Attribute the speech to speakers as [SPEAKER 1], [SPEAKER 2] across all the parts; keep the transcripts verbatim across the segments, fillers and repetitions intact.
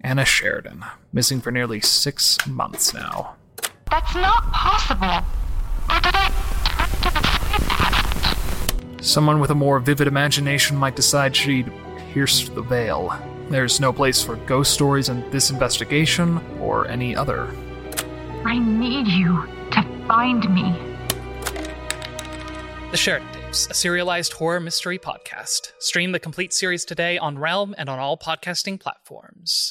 [SPEAKER 1] Anna Sheridan, missing for nearly six months now.
[SPEAKER 2] That's not possible. Or did I
[SPEAKER 1] Someone with a more vivid imagination might decide she'd pierced the veil. There's no place for ghost stories in this investigation or any other.
[SPEAKER 2] I need you to find me.
[SPEAKER 3] The Sheridan Tapes, a serialized horror mystery podcast. Stream the complete series today on Realm and on all podcasting platforms.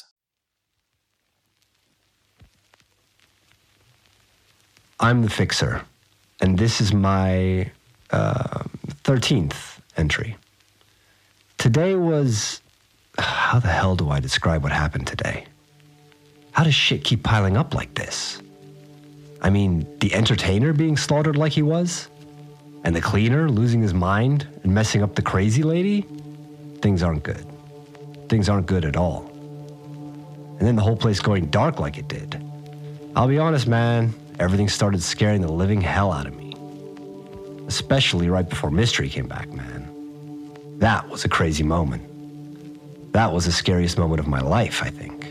[SPEAKER 4] I'm the Fixer, and this is my uh, thirteenth entry. Today was... How the hell do I describe what happened today? How does shit keep piling up like this? I mean, the entertainer being slaughtered like he was? And the cleaner losing his mind and messing up the crazy lady? Things aren't good. Things aren't good at all. And then the whole place going dark like it did. I'll be honest, man, everything started scaring the living hell out of me. Especially right before Mystery came back, man. That was a crazy moment. That was the scariest moment of my life, I think.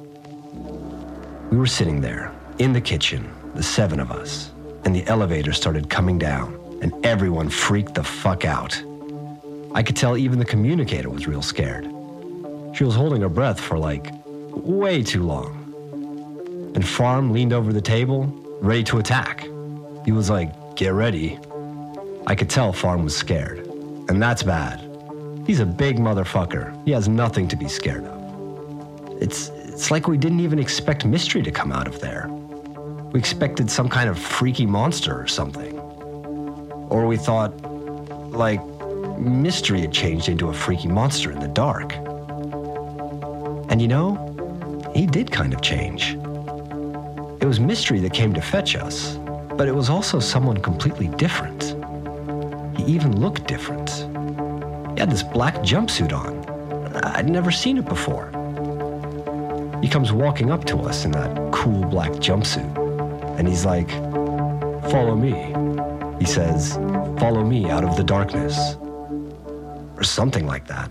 [SPEAKER 4] We were sitting there, in the kitchen, the seven of us, and the elevator started coming down, and everyone freaked the fuck out. I could tell even the communicator was real scared. She was holding her breath for, like, way too long. And Farm leaned over the table, ready to attack. He was like, "Get ready." I could tell Farm was scared, and that's bad. He's a big motherfucker. He has nothing to be scared of. It's it's like we didn't even expect Mystery to come out of there. We expected some kind of freaky monster or something. Or we thought, like, Mystery had changed into a freaky monster in the dark. And you know, he did kind of change. It was Mystery that came to fetch us, but it was also someone completely different. He even looked different. He had this black jumpsuit on. I'd never seen it before. He comes walking up to us in that cool black jumpsuit, and he's like, "Follow me." He says, "Follow me out of the darkness." Or something like that.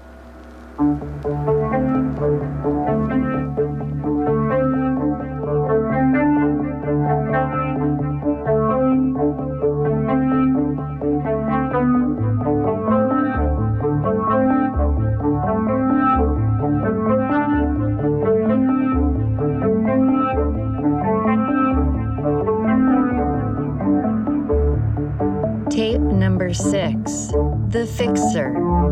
[SPEAKER 5] Tape number six, The Fixer.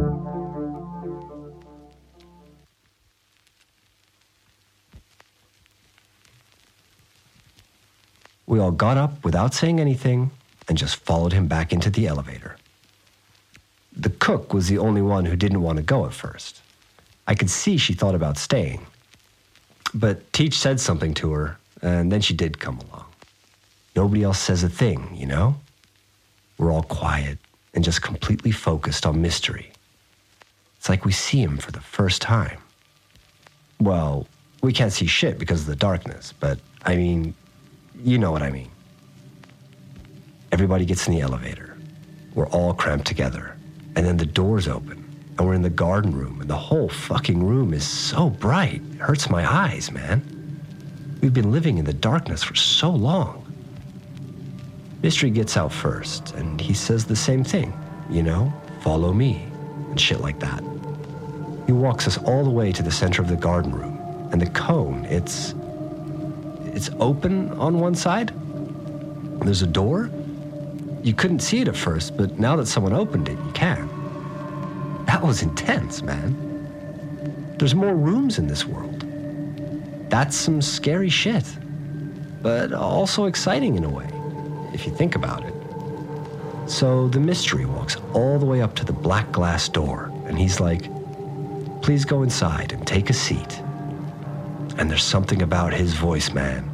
[SPEAKER 4] We all got up without saying anything and just followed him back into the elevator. The cook was the only one who didn't want to go at first. I could see she thought about staying. But Teach said something to her, and then she did come along. Nobody else says a thing, you know? We're all quiet and just completely focused on Mystery. It's like we see him for the first time. Well, we can't see shit because of the darkness, but I mean, you know what I mean. Everybody gets in the elevator. We're all cramped together. And then the doors open, and we're in the garden room, and the whole fucking room is so bright. It hurts my eyes, man. We've been living in the darkness for so long. Mystery gets out first, and he says the same thing, you know, "Follow me," and shit like that. He walks us all the way to the center of the garden room, and the cone, it's... it's open on one side. There's a door. You couldn't see it at first, but now that someone opened it, you can. That was intense, man. There's more rooms in this world. That's some scary shit, but also exciting in a way, if you think about it. So the Mystery walks all the way up to the black glass door, and he's like, "Please go inside and take a seat." And there's something about his voice, man.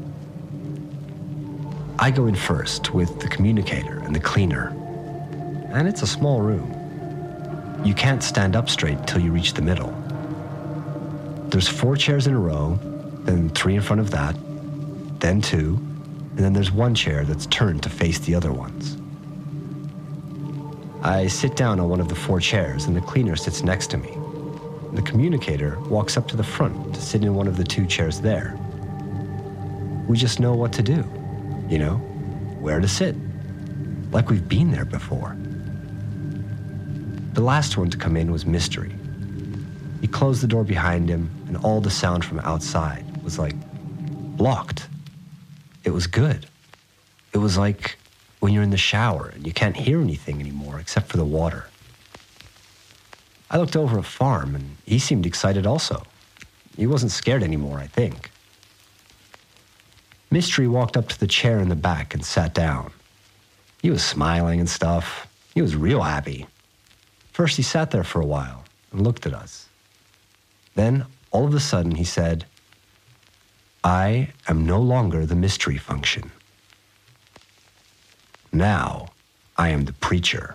[SPEAKER 4] I go in first with the communicator and the cleaner, and it's a small room. You can't stand up straight until you reach the middle. There's four chairs in a row, then three in front of that, then two, and then there's one chair that's turned to face the other ones. I sit down on one of the four chairs, and the cleaner sits next to me. and the communicator walks up to the front to sit in one of the two chairs there. We just know what to do, you know, where to sit, like we've been there before. The last one to come in was Mystery. He closed the door behind him, and all the sound from outside was like blocked. It was good. It was like when you're in the shower and you can't hear anything anymore except for the water. I looked over at Farm, and he seemed excited also. He wasn't scared anymore, I think. Mystery walked up to the chair in the back and sat down. He was smiling and stuff. He was real happy. First, he sat there for a while and looked at us. Then, all of a sudden, he said, "I am no longer the mystery function. Now, I am the preacher."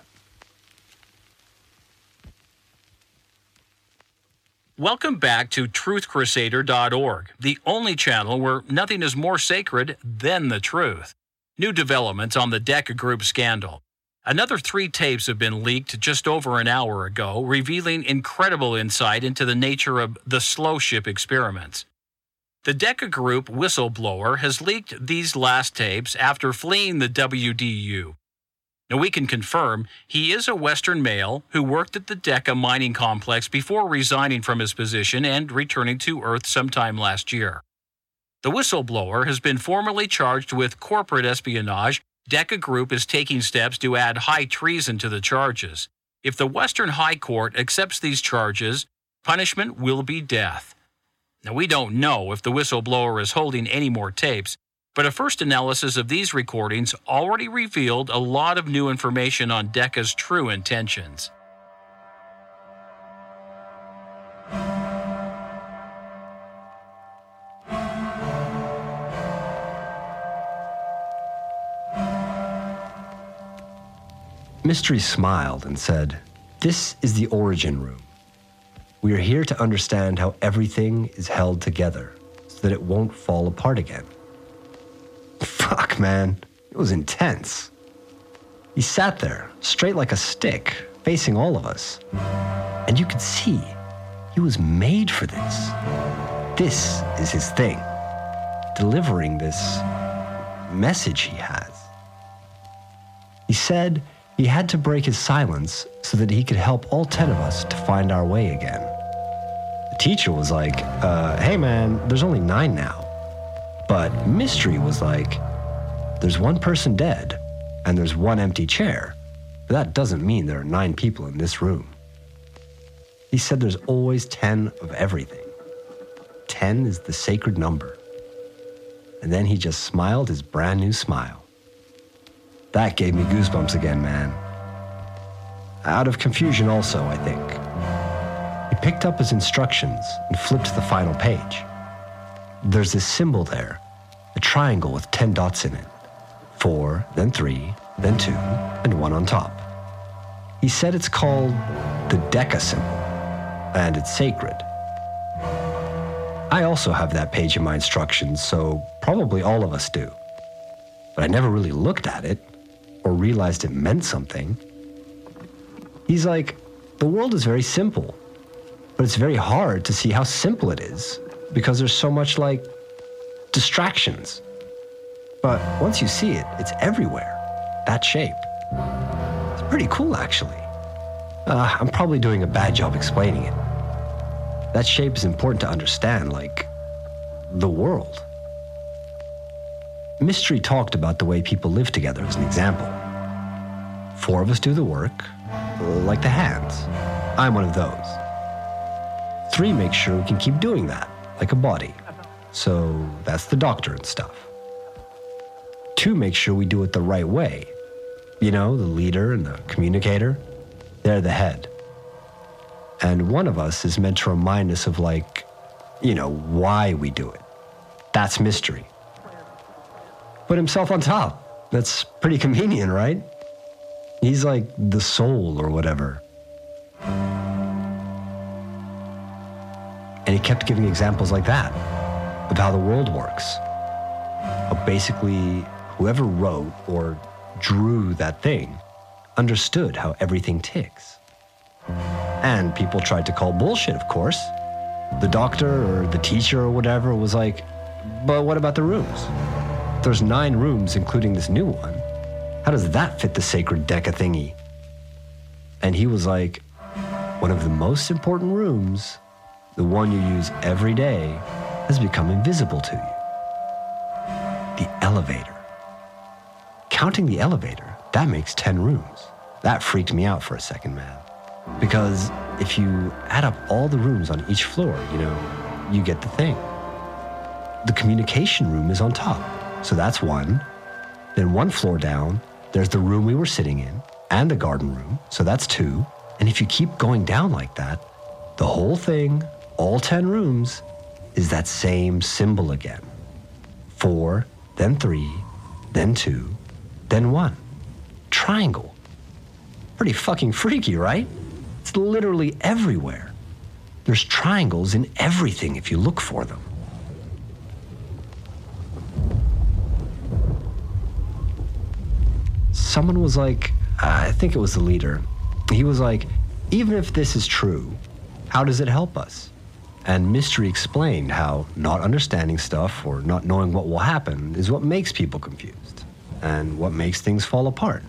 [SPEAKER 6] Welcome back to truth crusader dot org, the only channel where nothing is more sacred than the truth. New developments on the Decca Group scandal. Another three tapes have been leaked just over an hour ago, revealing incredible insight into the nature of the slow ship experiments. The Decca Group whistleblower has leaked these last tapes after fleeing the W D U. Now, we can confirm he is a Western male who worked at the Decca mining complex before resigning from his position and returning to Earth sometime last year. The whistleblower has been formally charged with corporate espionage. Decca Group is taking steps to add high treason to the charges. If the Western High Court accepts these charges, punishment will be death. Now, we don't know if the whistleblower is holding any more tapes, but a first analysis of these recordings already revealed a lot of new information on Decca's true intentions.
[SPEAKER 4] Mystery smiled and said, "This is the origin room. We are here to understand how everything is held together so that it won't fall apart again." Fuck, man. It was intense. He sat there, straight like a stick, facing all of us. And you could see he was made for this. This is his thing. Delivering this message he has. He said he had to break his silence so that he could help all ten of us to find our way again. The teacher was like, uh, hey man, there's only nine now. But Mystery was like, there's one person dead, and there's one empty chair, but that doesn't mean there are nine people in this room. He said there's always ten of everything. Ten is the sacred number. And then he just smiled his brand new smile. That gave me goosebumps again, man. Out of confusion also, I think. He picked up his instructions and flipped to the final page. There's this symbol there, a triangle with ten dots in it. Four, then three, then two, and one on top. He said it's called the Decca symbol, and it's sacred. I also have that page in my instructions, so probably all of us do. But I never really looked at it, or realized it meant something. He's like, the world is very simple, but it's very hard to see how simple it is, because there's so much, like, distractions. But once you see it, it's everywhere. That shape. It's pretty cool, actually. Uh, I'm probably doing a bad job explaining it. That shape is important to understand, like, the world. Mystery talked about the way people live together as an example. Four of us do the work, like the hands. I'm one of those. Three make sure we can keep doing that, like a body. So that's the doctor and stuff. Two make sure we do it the right way. You know, the leader and the communicator, they're the head. And one of us is meant to remind us of, like, you know, why we do it. That's Mystery. Put himself on top. That's pretty convenient, right? He's like the soul or whatever. And he kept giving examples like that of how the world works. How basically whoever wrote or drew that thing understood how everything ticks. And people tried to call bullshit, of course. The doctor or the teacher or whatever was like, but what about the rooms? There's nine rooms, including this new one. How does that fit the sacred Deca thingy? And he was like, one of the most important rooms, the one you use every day, has become invisible to you. The elevator. Counting the elevator, that makes ten rooms. That freaked me out for a second, man. Because if you add up all the rooms on each floor, you know, you get the thing. The communication room is on top, so that's one. Then one floor down, there's the room we were sitting in, and the garden room, so that's two. And if you keep going down like that, the whole thing, all ten rooms, is that same symbol again. Four, then three, then two, then one. Triangle. Pretty fucking freaky, right? It's literally everywhere. There's triangles in everything if you look for them. Someone was like, I think it was the leader. He was like, even if this is true, how does it help us? And Mystery explained how not understanding stuff or not knowing what will happen is what makes people confused and what makes things fall apart.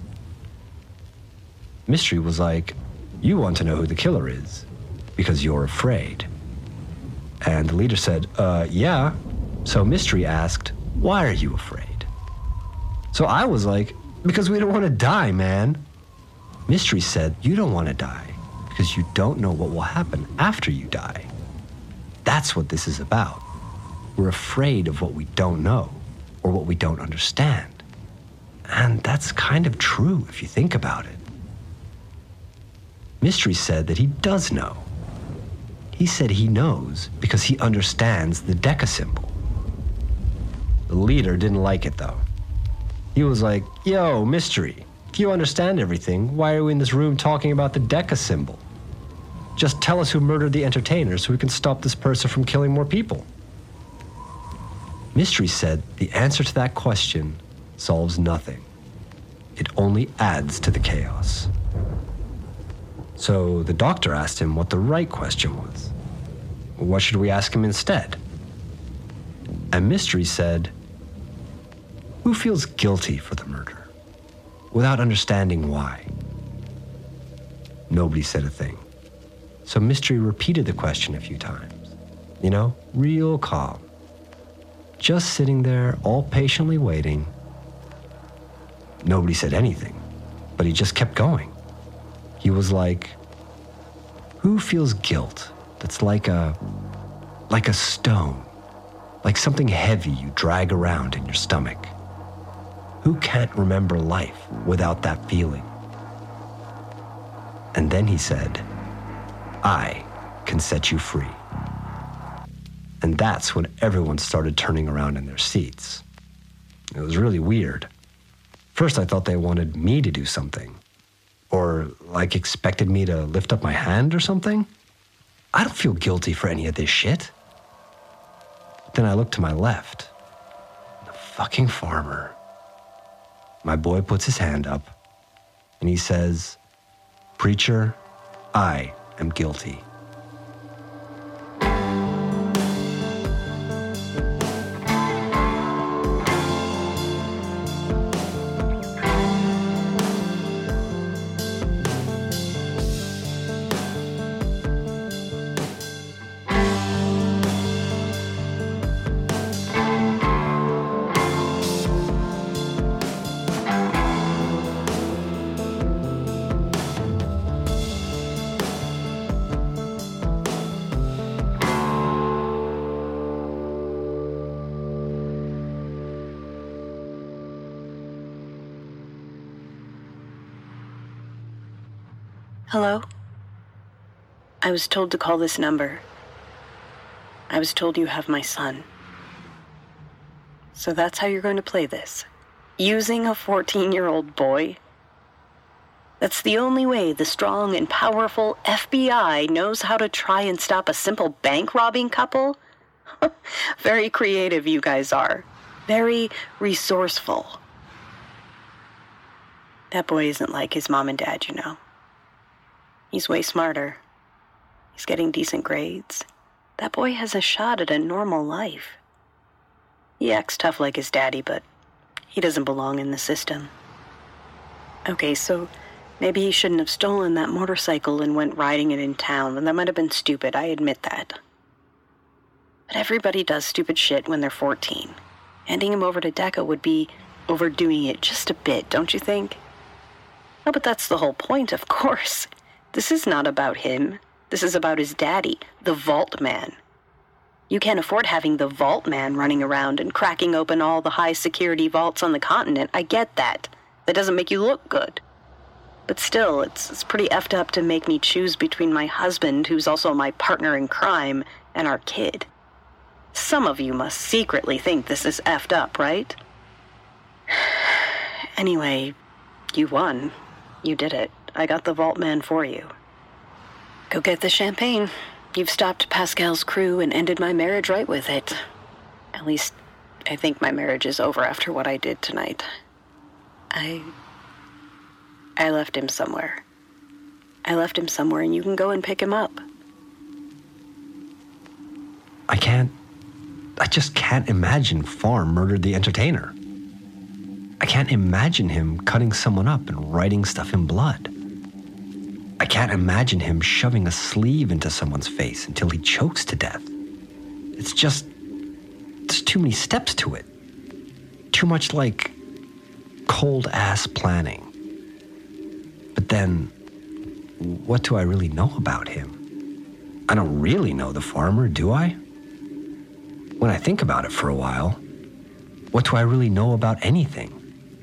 [SPEAKER 4] Mystery was like, you want to know who the killer is because you're afraid. And the leader said, uh, yeah. So Mystery asked, why are you afraid? So I was like, because we don't want to die, man. Mystery said, you don't want to die because you don't know what will happen after you die. That's what this is about. We're afraid of what we don't know or what we don't understand. And that's kind of true if you think about it. Mystery said that he does know. He said he knows because he understands the Deca symbol. The leader didn't like it, though. He was like, yo, Mystery, if you understand everything, why are we in this room talking about the Deca symbol? Just tell us who murdered the entertainer so we can stop this person from killing more people. Mystery said the answer to that question solves nothing. It only adds to the chaos. So the doctor asked him what the right question was. What should we ask him instead? And Mystery said, who feels guilty for the murder without understanding why? Nobody said a thing. So Mystery repeated the question a few times. You know, real calm. Just sitting there, all patiently waiting. Nobody said anything, but he just kept going. He was like, who feels guilt that's like a, like a stone, like something heavy you drag around in your stomach? Who can't remember life without that feeling? And then he said, I can set you free. And that's when everyone started turning around in their seats. It was really weird. First, I thought they wanted me to do something. Or like expected me to lift up my hand or something. I don't feel guilty for any of this shit. Then I looked to my left. The fucking farmer. My boy puts his hand up and he says, Preacher, I am guilty.
[SPEAKER 7] Hello? I was told to call this number. I was told you have my son. So that's how you're going to play this? Using a fourteen-year-old boy? That's the only way the strong and powerful F B I knows how to try and stop a simple bank robbing couple? Very creative you guys are. Very resourceful. That boy isn't like his mom and dad, you know. He's way smarter. He's getting decent grades. That boy has a shot at a normal life. He acts tough like his daddy, but he doesn't belong in the system. Okay, so maybe he shouldn't have stolen that motorcycle and went riding it in town, and that might have been stupid, I admit that. But everybody does stupid shit when they're fourteen. Handing him over to Deca would be overdoing it just a bit, don't you think? Oh, but that's the whole point, of course. This is not about him. This is about his daddy, the Vault Man. You can't afford having the Vault Man running around and cracking open all the high-security vaults on the continent. I get that. That doesn't make you look good. But still, it's, it's pretty effed up to make me choose between my husband, who's also my partner in crime, and our kid. Some of you must secretly think this is effed up, right? Anyway, you won. You did it. I got the Vault Man for you. Go get the champagne. You've stopped Pascal's crew and ended my marriage right with it. At least, I think my marriage is over after what I did tonight. I... I left him somewhere. I left him somewhere, and you can go and pick him up.
[SPEAKER 4] I can't... I just can't imagine Farm murdered the entertainer. I can't imagine him cutting someone up and writing stuff in blood. I can't imagine him shoving a sleeve into someone's face until he chokes to death. It's just... there's too many steps to it. Too much like cold-ass planning. But then, what do I really know about him? I don't really know the farmer, do I? When I think about it for a while, what do I really know about anything?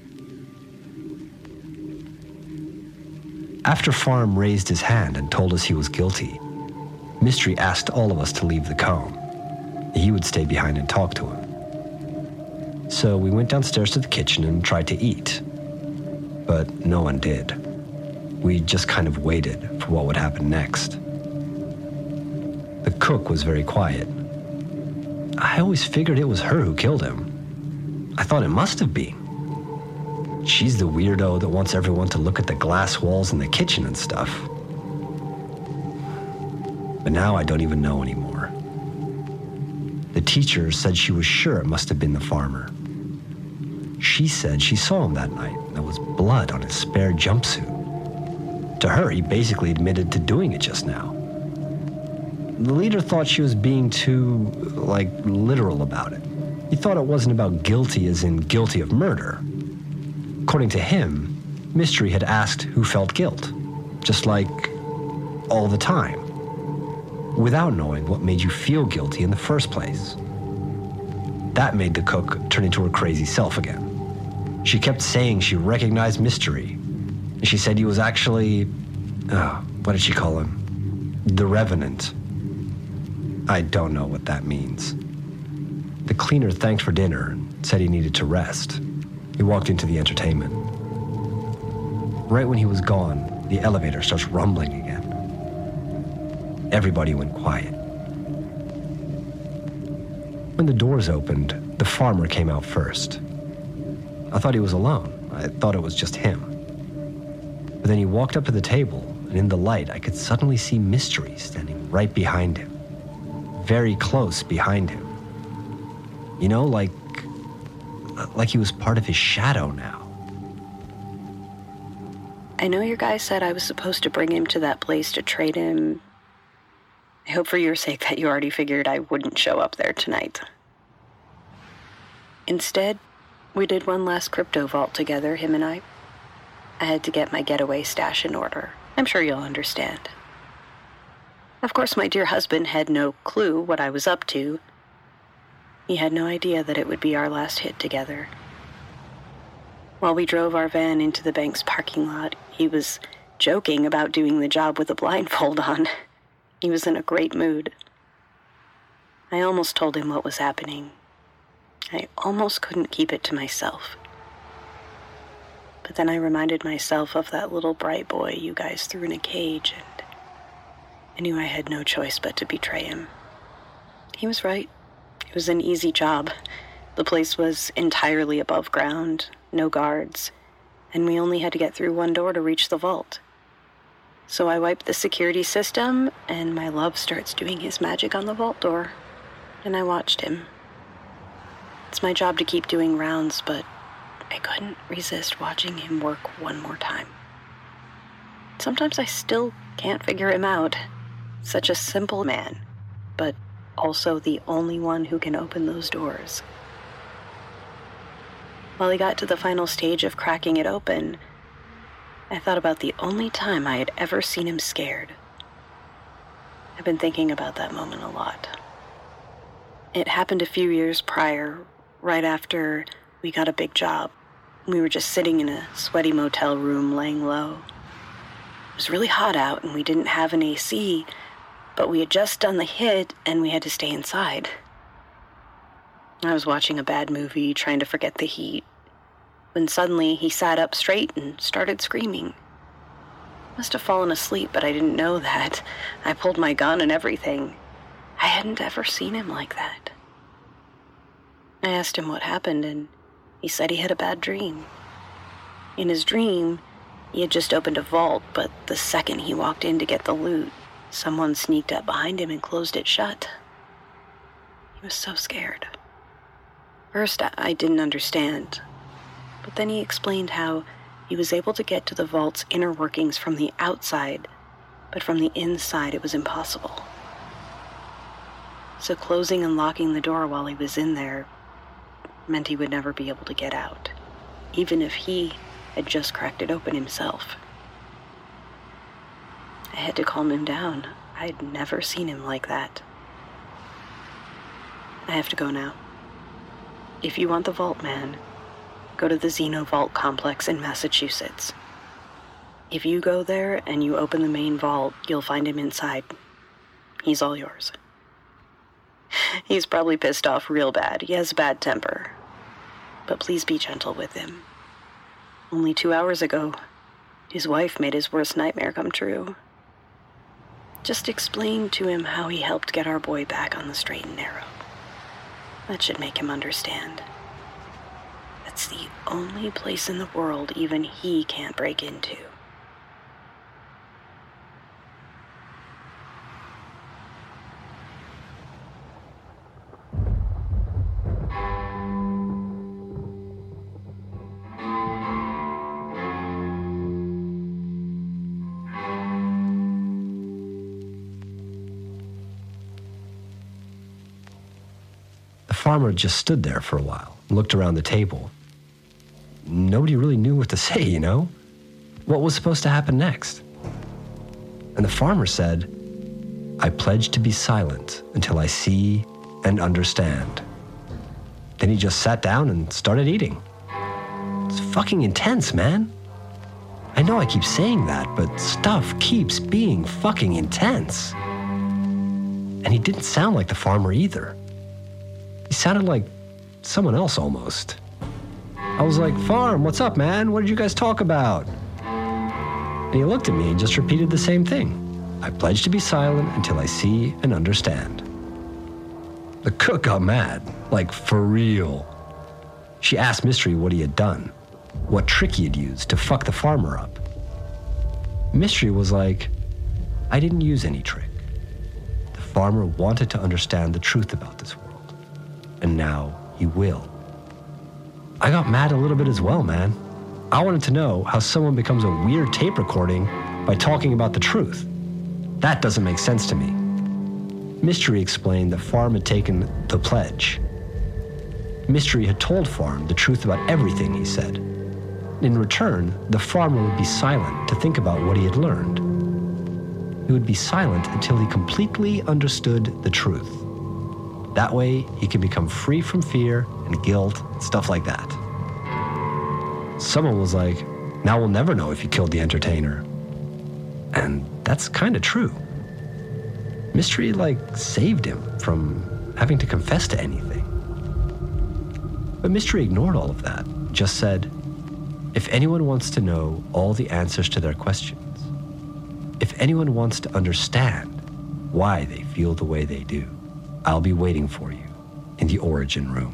[SPEAKER 4] After Farm raised his hand and told us he was guilty, Mystery asked all of us to leave the comb. He would stay behind and talk to him. So we went downstairs to the kitchen and tried to eat. But no one did. We just kind of waited for what would happen next. The cook was very quiet. I always figured it was her who killed him. I thought it must have been. She's the weirdo that wants everyone to look at the glass walls in the kitchen and stuff. But now I don't even know anymore. The teacher said she was sure it must have been the farmer. She said she saw him that night. There was blood on his spare jumpsuit. To her, he basically admitted to doing it just now. The leader thought she was being too, like, literal about it. He thought it wasn't about guilty as in guilty of murder. According to him, Mystery had asked who felt guilt, just like all the time, without knowing what made you feel guilty in the first place. That made the cook turn into her crazy self again. She kept saying she recognized Mystery. She said he was actually, oh, what did she call him? The Revenant. I don't know what that means. The cleaner thanked for dinner and said he needed to rest. He walked into the entertainment. Right when he was gone, the elevator starts rumbling again. Everybody went quiet. When the doors opened, the farmer came out first. I thought he was alone. I thought it was just him. But then he walked up to the table, and in the light, I could suddenly see Mystery standing right behind him. Very close behind him. You know, like... like he was part of his shadow now.
[SPEAKER 7] I know your guy said I was supposed to bring him to that place to trade him. I hope for your sake that you already figured I wouldn't show up there tonight. Instead, we did one last crypto vault together, him and I. I had to get my getaway stash in order. I'm sure you'll understand. Of course, my dear husband had no clue what I was up to. He had no idea that it would be our last hit together. While we drove our van into the bank's parking lot, he was joking about doing the job with a blindfold on. He was in a great mood. I almost told him what was happening. I almost couldn't keep it to myself. But then I reminded myself of that little bright boy you guys threw in a cage, and I knew I had no choice but to betray him. He was right. It was an easy job. The place was entirely above ground, no guards, and we only had to get through one door to reach the vault. So I wipe the security system, and my love starts doing his magic on the vault door. And I watched him. It's my job to keep doing rounds, but I couldn't resist watching him work one more time. Sometimes I still can't figure him out. Such a simple man, but also the only one who can open those doors. While he got to the final stage of cracking it open, I thought about the only time I had ever seen him scared. I've been thinking about that moment a lot. It happened a few years prior, right after we got a big job. We were just sitting in a sweaty motel room laying low. It was really hot out and we didn't have an A C, but we had just done the hit and we had to stay inside. I was watching a bad movie, trying to forget the heat, when suddenly he sat up straight and started screaming. Must have fallen asleep, but I didn't know that. I pulled my gun and everything. I hadn't ever seen him like that. I asked him what happened, and he said he had a bad dream. In his dream, he had just opened a vault, but the second he walked in to get the loot, someone sneaked up behind him and closed it shut. He was so scared. First, I didn't understand, but then he explained how he was able to get to the vault's inner workings from the outside, but from the inside it was impossible. So closing and locking the door while he was in there meant he would never be able to get out, even if he had just cracked it open himself. I had to calm him down. I'd never seen him like that. I have to go now. If you want the Vault Man, go to the Xeno Vault Complex in Massachusetts. If you go there and you open the main vault, you'll find him inside. He's all yours. He's probably pissed off real bad. He has a bad temper. But please be gentle with him. Only two hours ago, his wife made his worst nightmare come true. Just explain to him how he helped get our boy back on the straight and narrow. That should make him understand. That's the only place in the world even he can't break into.
[SPEAKER 4] The farmer just stood there for a while, looked around the table. Nobody really knew what to say, you know? What was supposed to happen next? And the farmer said, "I pledge to be silent until I see and understand." Then he just sat down and started eating. It's fucking intense, man. I know I keep saying that, but stuff keeps being fucking intense. And he didn't sound like the farmer either. He sounded like someone else almost. I was like, "Farm, what's up, man? What did you guys talk about?" And he looked at me and just repeated the same thing. "I pledge to be silent until I see and understand." The cook got mad, like for real. She asked Mystery what he had done, what trick he had used to fuck the farmer up. Mystery was like, "I didn't use any trick. The farmer wanted to understand the truth about this world. And now he will." I got mad a little bit as well, man. I wanted to know how someone becomes a weird tape recording by talking about the truth. That doesn't make sense to me. Mystery explained that Farm had taken the pledge. Mystery had told Farm the truth about everything he said. In return, the farmer would be silent to think about what he had learned. He would be silent until he completely understood the truth. That way, he can become free from fear and guilt, stuff like that. Someone was like, "Now we'll never know if you killed the entertainer." And that's kind of true. Mystery, like, saved him from having to confess to anything. But Mystery ignored all of that, just said, "If anyone wants to know all the answers to their questions, if anyone wants to understand why they feel the way they do, I'll be waiting for you in the origin room."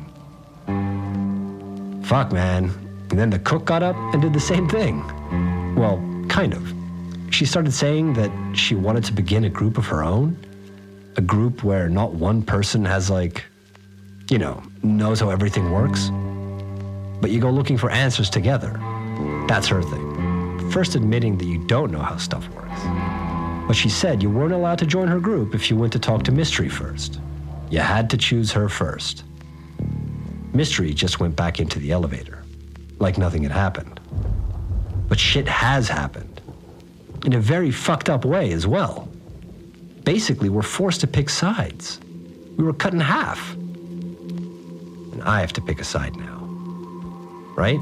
[SPEAKER 4] Fuck, man. And then the cook got up and did the same thing. Well, kind of. She started saying that she wanted to begin a group of her own, a group where not one person has like, you know, knows how everything works, but you go looking for answers together. That's her thing. First admitting that you don't know how stuff works. But she said you weren't allowed to join her group if you went to talk to Mystery first. You had to choose her first. Mystery just went back into the elevator, like nothing had happened. But shit has happened. In a very fucked up way as well. Basically, we're forced to pick sides. We were cut in half. And I have to pick a side now. Right?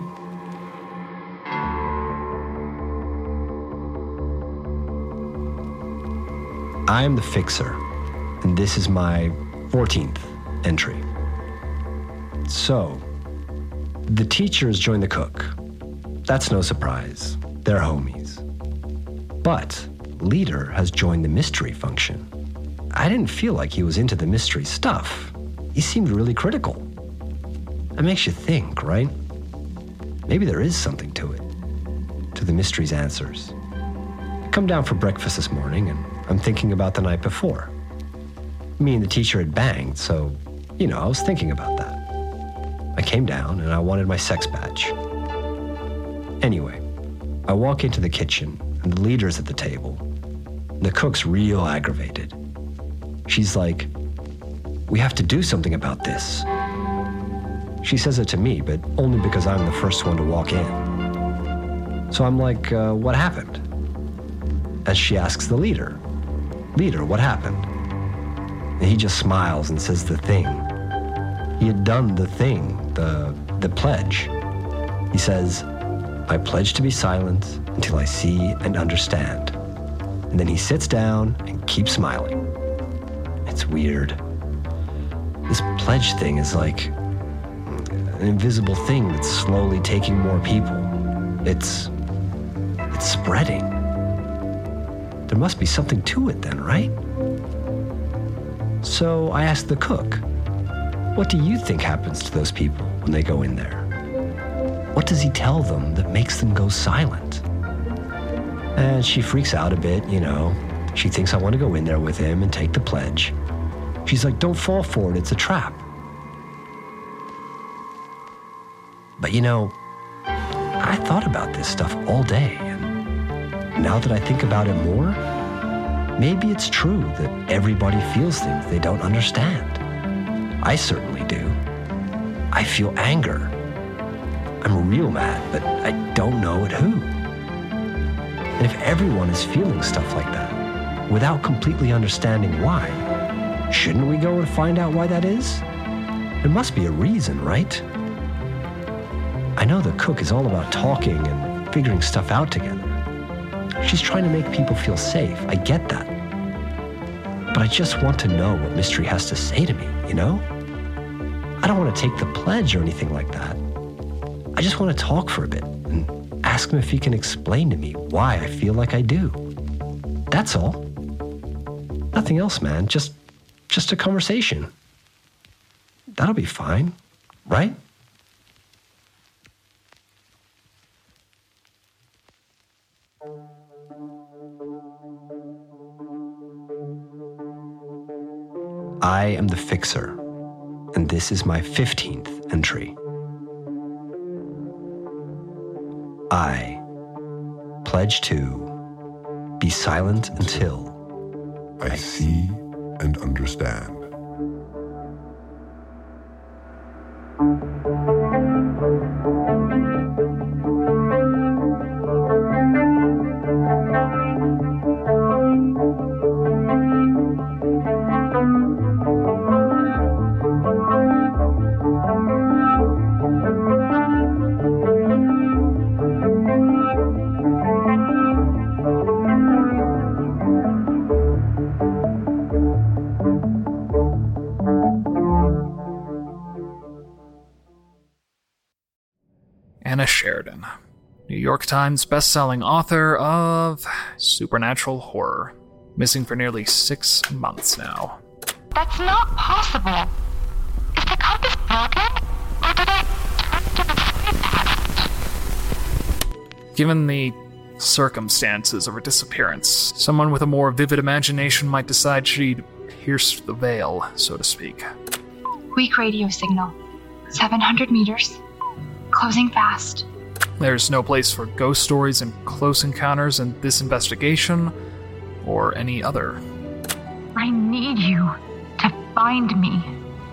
[SPEAKER 4] I am the Fixer, and this is my fourteenth entry. So, the teachers join the cook. That's no surprise. They're homies. But Leader has joined the mystery function. I didn't feel like he was into the mystery stuff. He seemed really critical. That makes you think, right? Maybe there is something to it, to the mystery's answers. I come down for breakfast this morning and I'm thinking about the night before. Me and the teacher had banged, so, you know, I was thinking about that. I came down and I wanted my sex badge. Anyway, I walk into the kitchen and the Leader's at the table. The cook's real aggravated. She's like, "We have to do something about this." She says it to me, but only because I'm the first one to walk in. So I'm like, uh, what happened? As she asks the Leader, "Leader, what happened?" And he just smiles and says the thing. He had done the thing, the, the pledge. He says, "I pledge to be silent until I see and understand." And then he sits down and keeps smiling. It's weird. This pledge thing is like an invisible thing that's slowly taking more people. It's, it's spreading. There must be something to it then, right? So I asked the cook, what do you think happens to those people when they go in there? What does he tell them that makes them go silent? And she freaks out a bit, you know. She thinks I want to go in there with him and take the pledge. She's like, "Don't fall for it, it's a trap." But you know, I thought about this stuff all day, and now that I think about it more, maybe it's true that everybody feels things they don't understand. I certainly do. I feel anger. I'm real mad, but I don't know at who. And if everyone is feeling stuff like that, without completely understanding why, shouldn't we go and find out why that is? There must be a reason, right? I know the cook is all about talking and figuring stuff out together. She's trying to make people feel safe, I get that. But I just want to know what Mystery has to say to me, you know? I don't want to take the pledge or anything like that. I just want to talk for a bit and ask him if he can explain to me why I feel like I do. That's all. Nothing else, man. Just, just a conversation. That'll be fine, right? I am the Fixer, and this is my fifteenth entry. I pledge to be silent until
[SPEAKER 8] I see and understand.
[SPEAKER 1] Anna Sheridan, New York Times bestselling author of supernatural horror, missing for nearly six months now.
[SPEAKER 2] That's not possible. Is the compass broken? Or did I turn to the side past?
[SPEAKER 1] Given the circumstances of her disappearance. Someone with a more vivid imagination might decide she'd pierce the veil, so to speak.
[SPEAKER 2] Weak radio signal. seven hundred meters. Closing fast.
[SPEAKER 1] There's no place for ghost stories and close encounters in this investigation, or any other.
[SPEAKER 2] I need you to find me.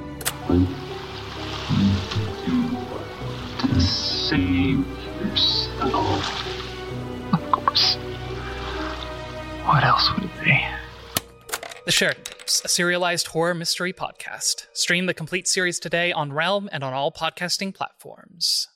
[SPEAKER 9] To save yourself. Of course. What else would it be?
[SPEAKER 3] The Sheridan Tapes, a serialized horror mystery podcast. Stream the complete series today on Realm and on all podcasting platforms.